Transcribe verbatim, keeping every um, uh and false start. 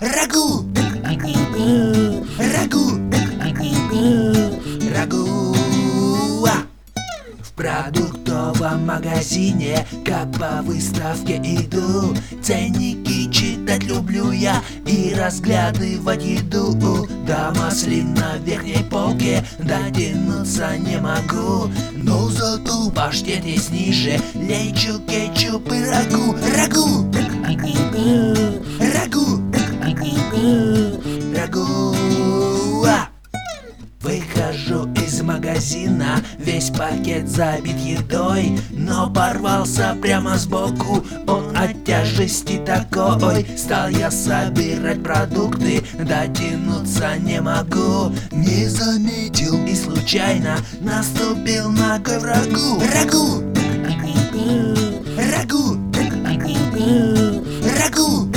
Рагу! Рагу! Рагу! А! В продуктовом магазине, как по выставке иду, ценники читать люблю я и разглядывать еду. До маслин на верхней полке дотянуться не могу, но зато паштет есть ниже, лейчу, кетчуп и рагу. Рагу! Рагу! Рагу! А! Выхожу из магазина, весь пакет забит едой, но порвался прямо сбоку он от тяжести такой. Стал я собирать продукты, дотянуться не могу, не заметил и случайно наступил ногой в рагу. Рагу! Рагу! Рагу!